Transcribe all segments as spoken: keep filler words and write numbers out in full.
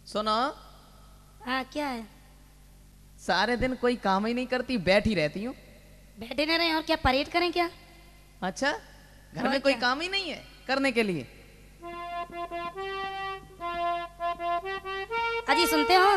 सुनो। हाँ क्या है? सारे दिन कोई काम ही नहीं करती, बैठी रहती हूँ। बैठे नहीं रहे और क्या परेड करें क्या? अच्छा, घर और में कोई क्या? काम ही नहीं है करने के लिए? अजी सुनते हो?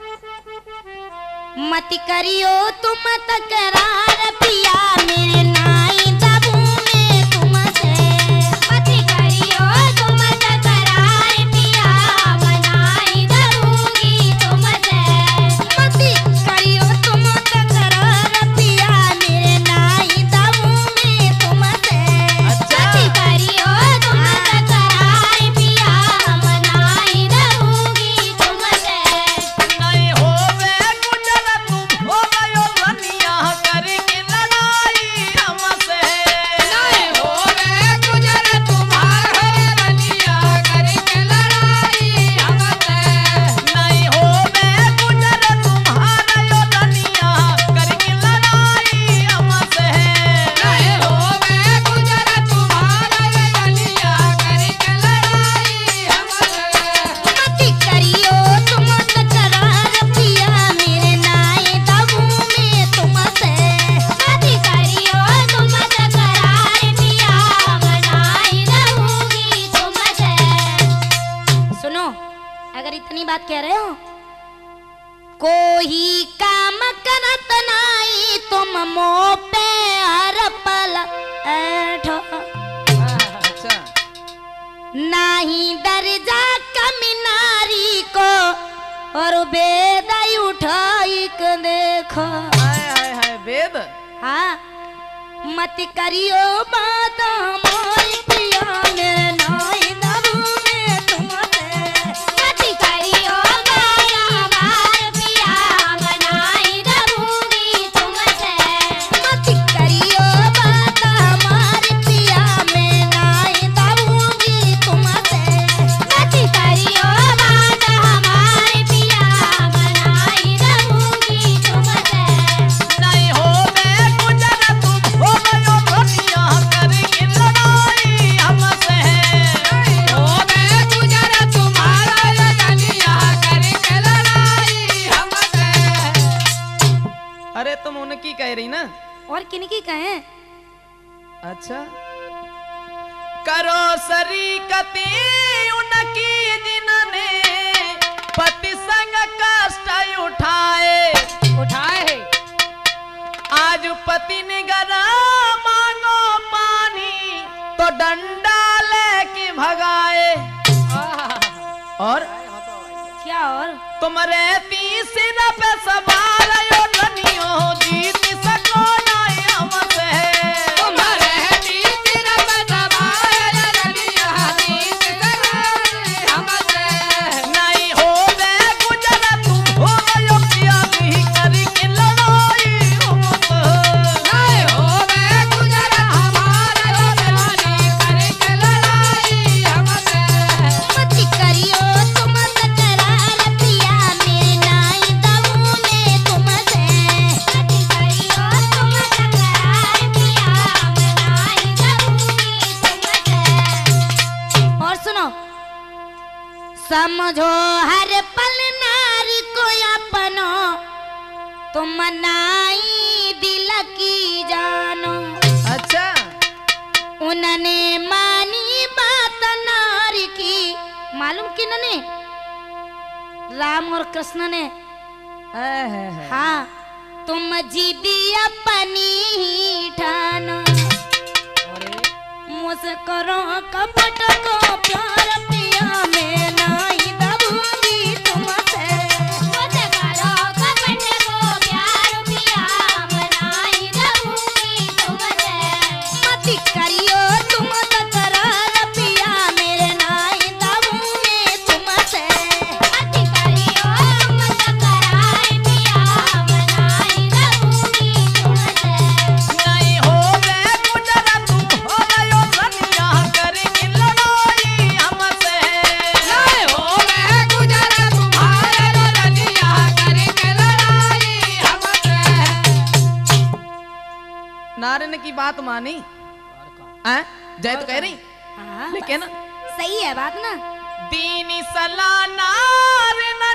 मत करियो तुम तकरार पिया मेरे नाई दबू में तुमसे। मत करियो तुम तकरार पिया मनाई दबूंगी तुमसे। मत करियो तुम तकरार पिया मेरे नाई दबू में तुमसे। अच्छा। मत करियो तुम तकरार पिया मनाई दबूंगी तुमसे। नहीं होवे गुजर तुम हो गयो रनिया करके लड़ाई हमसे। नहीं होवे गुजर तुम्हारे रनिया करके लड़ाई हमसे। नहीं होवे गुजर तुम्हारा यो रनिया करके लड़ाई हमसे। नहीं होवे गुजर तुम्हारे रनिया करके लड़ाई हमसे। मत करियो तुम तकरार पिया मेरे नाई दबू में तुमसे। मत करियो तुम तकरार पिया मनाई रहूंगी तुमसे। सुनो, अगर इतनी बात कह रहे हो, कोई काम करत नाई तुम मुँह पे हर पल ऐठो। अच्छा, नाही दर्जा कमी नारी को और बेद उठाई के देखो। हाय हाय हाय वेद। हाँ, मत करियो बात हमारी पिया मेरे नाई दबू में तुमसे। मत करियो बात हमारी पिया मनाई दबूंगी तुमसे। मत करियो बात हमारी पिया मैं नाई दबूंगी तुमसे। मत करियो बात हमारी पिया मनाई दबूंगी तुमसे। नहीं होवे गुजर तुम हो गयो रनिया करके लड़ाई हमसे। नहीं होवे गुजर तुम्हारे रनिया करके लड़ाई हमसे। अरे तुम उनकी कह रही ना? और किनकी कहें? अच्छा, करो शरीकती उनकी जिनने पति संग कष्ट उठाए। उठाए आज पति ने गरा मांगो पानी तो डंडा लेके भगाए। और क्या और? तुम रहती सिर पे सवार यो रनियो जीत सको नहीं हमसे। तुम्हारे तीर पे सवार रनिया जीत सके हमसे। नहीं होवे गुजर तुम हो गयो पिया भी करके लड़ाई हमसे। नहीं होवे गुजर हमारे रनी करके लड़ाई हमसे। मत करियो तुम तकरार पिया मेरे नाई दबू में तुमसे। मत करियो तुम तकरार पिया मनाई दबूंगी तुमसे। और सुनो, समझो हर पल नारी को अपनो तुम नाई दिल की जानो। अच्छा, उन्होंने मानी बात नारी की, मालूम किन्होंने? राम और कृष्ण ने। है है है। हाँ, तुम जिदी अपनी ही ठानो। मुझसे करो कपट को प्यार पिया मैं नाई दबूंगी तुमसे। मुझसे करो कपट को प्यार पिया मनाई दबूंगी तुमसे। मत करियो तुम तकरार पिया मेरे नाई दबू में तुमसे। मत करियो तुम तकरार पिया मनाई दबूंगी तुमसे। नहीं होवे गुजर तुम हो गयो रनिया करके लड़ाई हमसे। नहीं होवे गुजर तुम्हारे रनिया करके लड़ाई हमसे। नारन की बात मानी? हैं? जय तो कह रही, हाँ, लेकिन सही है बात ना। दीनी सलाह नार न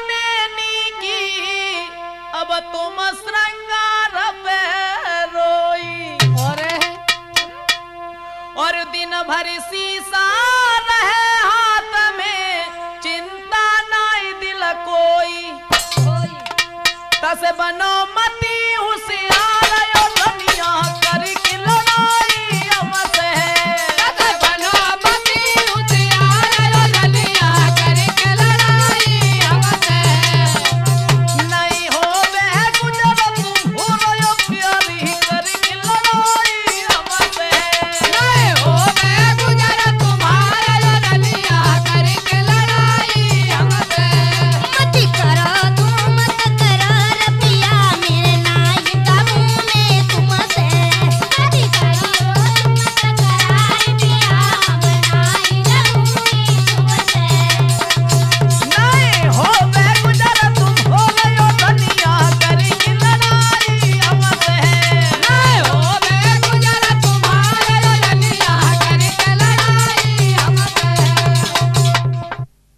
भरी शीशा रहे हाथ में, चिंता नाई दिल कोई, तस बनो मती